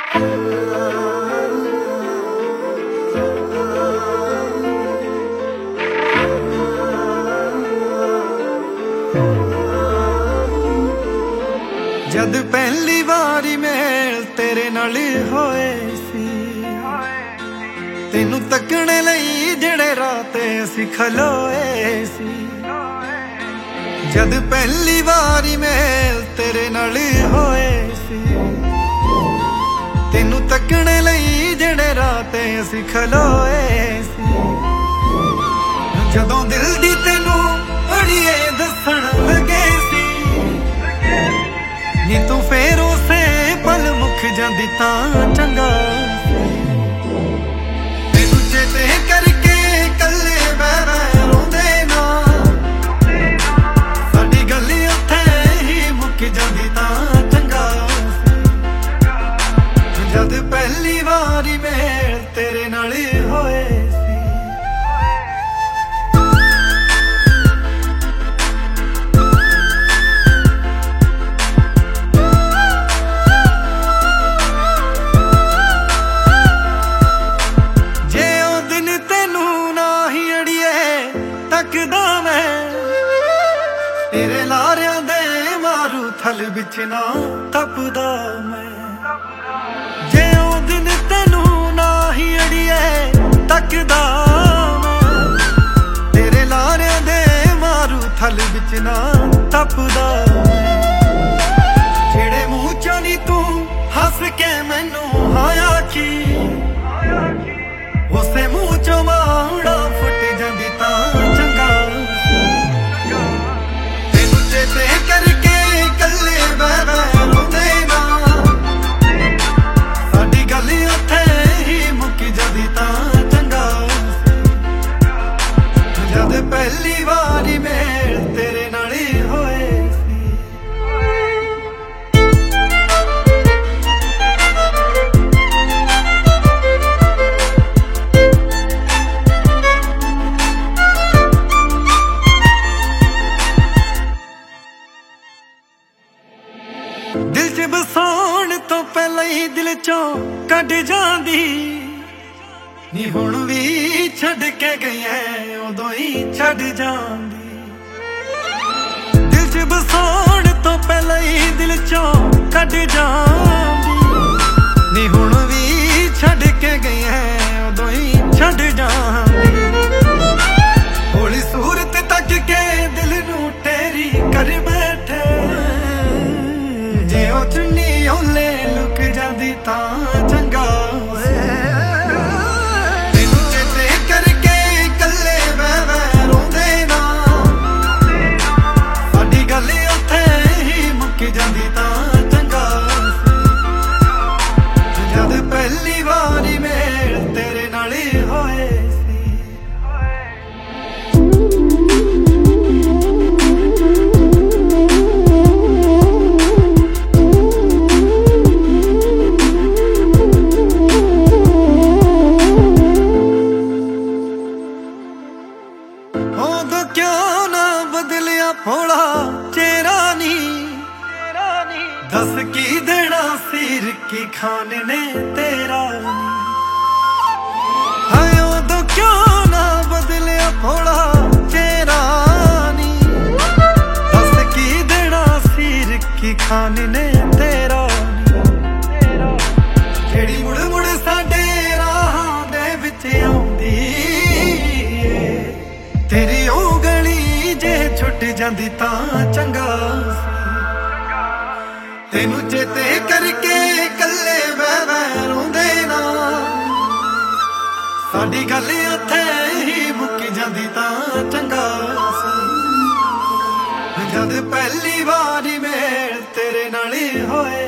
जद पहली वारी मेल तेरे नाल होए सी, तेनू तकने लई जेड़े राते असीं खलोए सी। जद पहली वारी मेल तेरे नाल होए सी, तेनू तकने लई जेड़े राते असीं खलोए सी। जदों दिल दी तेनू अड़िए दसण लगे सी, नी तू फेर उसे पल मुख जांदी तां चंगा। तेनू चेते करके कल्ले मैं रोंदे ना, साडी गल उत्थे ही मुक जांदी तां चंगा। जद पहली वारी मेल तेरे नाल होए तकदा मैं तेरे लारियां दे मारू थल बिच ना तपदा मैं। जे ओ दिन तेनू ना ही अड़िए तकदा मैं, तेरे लारियां दे मारू थल बिच ना तपदा मैं। जेड़े मुंह चों नी तू हस के मैनू हां आखी, उसे मुंह चों माड़ा फुट जांदी तां चंगा। तेनू चेते करके कल्ले मैं रोंदे ना, साडी गल उत्थे ही मुक जांदी तां चंगा। जद पहली वारी मेल तेरे नाल होए दिल च बसाउण तो पहले ही दिल चों कढ जांदी, नी हुण भी छड्ड के गई है उदों ही छड्ड जांदी। दिल च बसाउण तो पहले ही दिल चों कढ जांदी, नी हुण भी छड्ड के गई है उदों ही छड्ड जांदी। होली सूरत तक के दिल नू तेरी कर बैठे, जे ओ चुन्नी ओले लुक जांदी तां चंगा। तेनू चेते करके कल्ले मैं रोंदे ना, साडी गल उत्थे ही मुक जांदी तां चंगा। जद पहली वारी मेल तेरे नाल होए भोला चेहरा नी, दस की देना सिर की खान ने तेरा नी। हाय उदों क्यों ना बदलिया भोला चेहरा नी, दस की देना सिर की खान ने तेरा नी। जेड़ी मुड़ मुड़ साडे राहां दे विच आउंदी, तेरी ओ गली जे छुट जांदी तां चंगा। तेनू चेते करके कल्ले मैं रोंदे ना, साडी गल उत्थे ही मुक जांदी तां चंगा। जद पहली वारी मेल तेरे नाल होए